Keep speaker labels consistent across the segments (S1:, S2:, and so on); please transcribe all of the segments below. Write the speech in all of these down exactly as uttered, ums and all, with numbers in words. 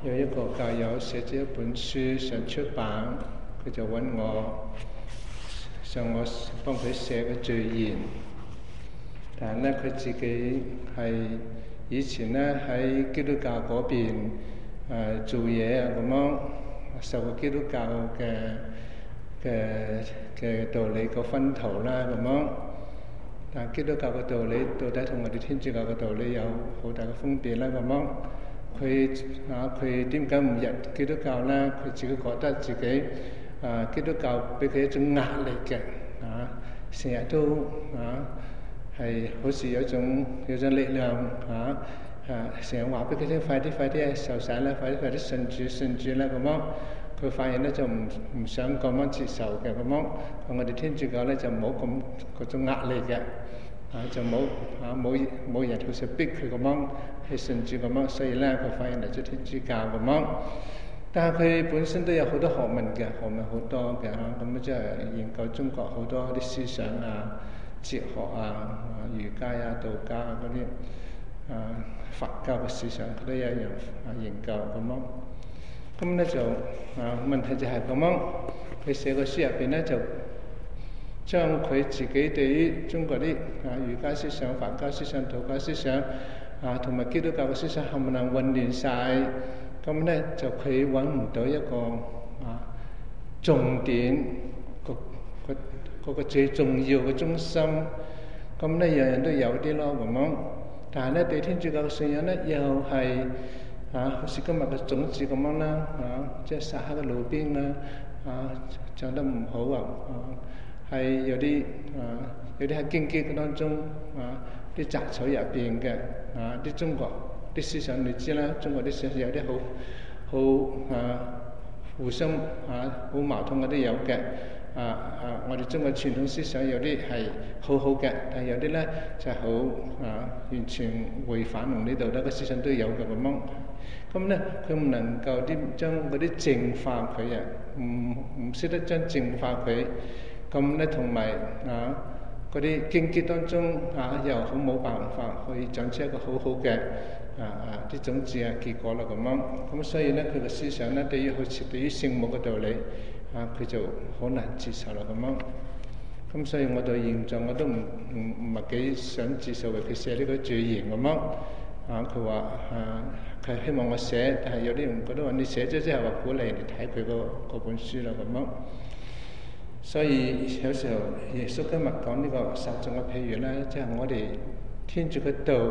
S1: 有一個教友寫咗一本書想出版，佢就揾我，想我幫佢寫個序言。但係咧，佢自己係以前咧喺基督教嗰邊誒、呃、做嘢啊，咁樣受過基督教嘅嘅嘅道理個薰陶啦，咁樣。但係基督教嘅道理到底同我哋天主教嘅道理有好大嘅分別啦，咁樣。佢啊，佢點解唔入基督教咧？佢自己覺得自己啊，基督教俾佢一種壓力嘅啊，成日都啊係好似有種有種力量啊啊，成日話俾佢聽，快啲快啲受洗啦，快啲快啲信主信主啦，咁樣。佢發現咧就唔唔想咁樣接受嘅，咁樣。我哋天主教咧就冇咁嗰種壓力嘅。啊，就冇啊冇冇人好似逼佢咁樣去信主咁樣，所以咧佢發現嚟咗天主教咁樣。但係佢本身都有好多學問嘅，學問好多嘅嚇，咁即係研究中國好多啲思想啊、哲學啊、儒家啊、道家啊嗰啲啊佛教嘅思想，佢都有一樣啊研究咁樣。咁咧就啊問題就係咁樣，佢寫個書入邊咧就將佢自己對於中國啲啊儒家思想、佛家思想、道家思想啊，同埋基督教嘅思想冚唪唥混亂晒，咁咧就佢揾唔到一個啊重點，個個嗰個最重要嘅中心，咁咧樣樣都有啲咯咁樣。但係咧對天主教嘅信仰咧，又係啊好似今日嘅種子咁樣啦，啊即係撒喺個路邊啦，啊長得唔好啊啊！係有啲啊，有啲喺荊棘當中啊，啲雜草入邊嘅啊，啲中國啲思想你知啦，中國啲思想有啲好好啊，互相啊好矛盾嘅都有嘅啊啊！我哋中國傳統思想有啲係好好嘅，但係有啲咧就係、是、好啊，完全違反同呢度咧個思想都有嘅咁樣。咁咧佢唔能夠啲將嗰啲淨化佢啊，唔唔識得將淨化佢。咁咧，同埋啊，嗰啲荊棘當中啊，又好冇辦法可以長出一個好好嘅啊啊啲種子啊結果啦咁樣。咁所以咧，佢嘅思想咧，對於好似對於聖母嘅道理啊，佢就好難接受啦咁樣。咁所以我到現在我都唔唔唔係幾想接受佢寫呢個序言咁樣。啊，佢話啊，佢希望我寫，但係有啲人覺得話你寫咗之後話鼓勵人哋睇佢嗰本書啦咁樣。所以有時候耶穌今日講呢個撒種嘅譬喻咧，即係我哋天主嘅道，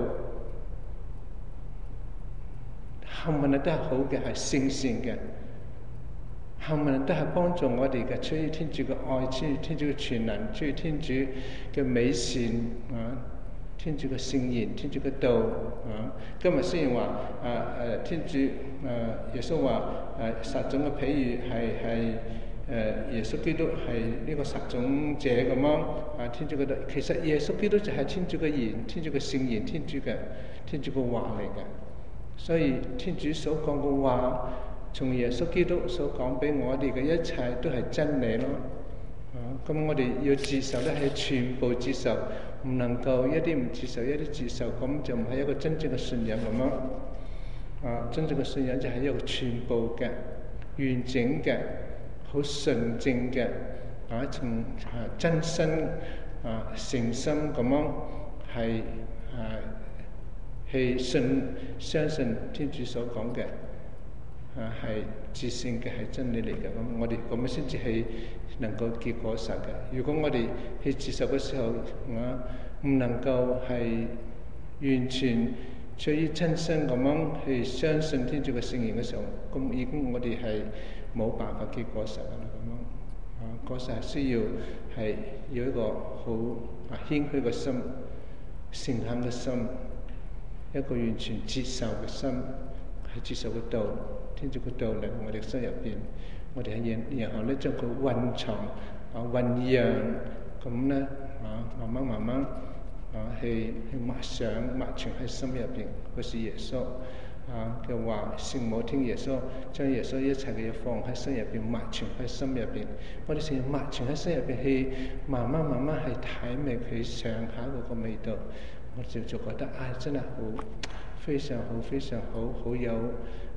S1: 冚唪唥都係好嘅，係聖善嘅，冚唪唥都係幫助我哋嘅，出於天主嘅愛，出於天主嘅全能，出於天主嘅美善啊，天主嘅聖言，天主嘅道啊。今日雖然話啊誒天主誒、啊、耶穌話誒撒種嘅譬喻係係。誒耶穌基督係呢個撒種者咁樣啊，天主嘅道，其實耶穌基督就係天主嘅言，天主嘅聖言，天主嘅天主嘅話嚟嘅。所以天主所講嘅話，從耶穌基督所講俾我哋嘅一切都係真理咯。啊，咁我哋要接受咧，係全部接受，唔能夠一啲唔接受，一啲接受，咁就唔係一個真正嘅信仰咁樣。啊，真正嘅信仰就係一個全部嘅、完整嘅。好純正嘅啊，從啊真心啊誠心咁樣係啊去信相信天主所講嘅啊係至聖嘅係真理嚟嘅，咁我哋咁樣先至係能夠結果實嘅。如果我哋去接受嘅時候啊，唔能夠係完全出於真心咁樣去相信天主嘅聖言嘅時候，咁已經我哋係冇辦法結果實噶啦咁樣。啊，果實係需要係有一個好啊謙虛嘅心、誠懇嘅心，一個完全接受嘅心，係接受嘅道，天主嘅道嚟我哋心入邊，我哋係然然後咧將佢蘊藏啊醖釀，咁咧啊慢慢慢慢啊去去默想默存喺心入邊，好似耶穌。啊嘅話，聖母聽耶穌，將耶穌一切嘅嘢放喺心入邊，默存喺心入邊。我哋成日默存喺心入邊，去慢慢慢慢去體味佢上下嗰個味道，我就就覺得啊、哎，真係好非常好，非常好，好有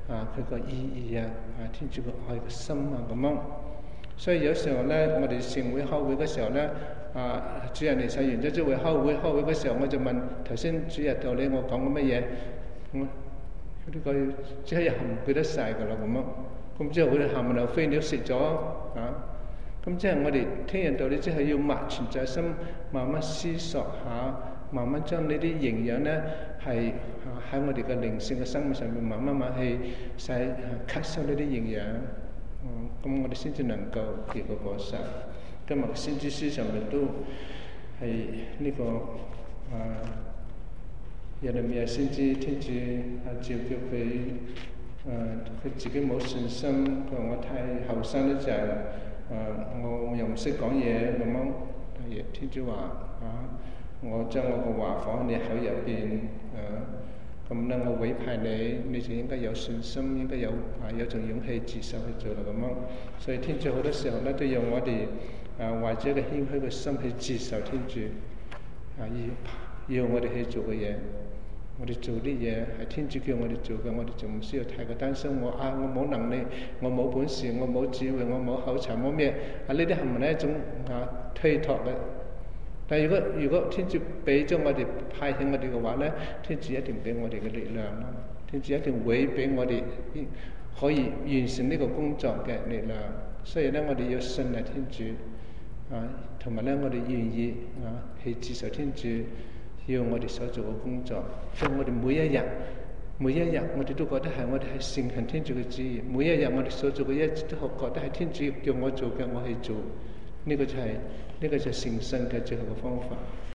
S1: 啊佢個意義啊，啊天主個愛嘅心啊咁樣。所以有時候咧，我哋聖會開會嘅時候咧，啊主人嚟洗完咗之後會開會，開會嘅時候我就問頭先主日道理我講緊乜嘢，咁呢個即係又唔記得晒㗎啦咁樣。咁之後佢哋行埋流飛鳥食咗啊，咁即係我哋聽人道理之後要默存在心，慢慢思索下，慢慢將呢啲營養咧係喺我哋嘅靈性嘅生活上面慢慢慢去使吸收呢啲營養。嗯，咁我哋先至能夠結個果實。今日先知書上面都係呢、這個啊，耶利米亞先知天主啊召叫佢，誒、啊、佢自己冇信心，佢話我太後生咧就係誒我又唔識講嘢咁樣。但係天主話啊，我將我個話放喺你口入邊誒。咁咧，我委派你，你就應該有信心，應該有啊有種勇氣自受去做啦咁樣。所以天主好多時候咧，都要我哋啊懷住一個謙虛嘅心去接受天主啊要要我哋去做嘅嘢。我哋做啲嘢係天主叫我哋做嘅，我哋就唔需要太過擔心我啊我冇能力，我冇本事，我冇智慧，我冇口才，冇咩啊，呢啲係唔係一種啊推託嘅？但係如果如果天主俾咗我哋派遣我哋嘅話咧，天主一定俾我哋嘅力量啦，天主一定會俾我哋可以完成呢個工作嘅力量。所以咧，我哋要信賴天主啊，同埋咧，我哋願意啊去接受天主要我哋所做嘅工作。所以我哋每一日每一日我哋都覺得係我哋係承行天主嘅旨意。每一日我哋所做嘅一都覺得係天主叫我做嘅，我去做。呢個就係、是、呢、這個就係誠信嘅最後嘅方法。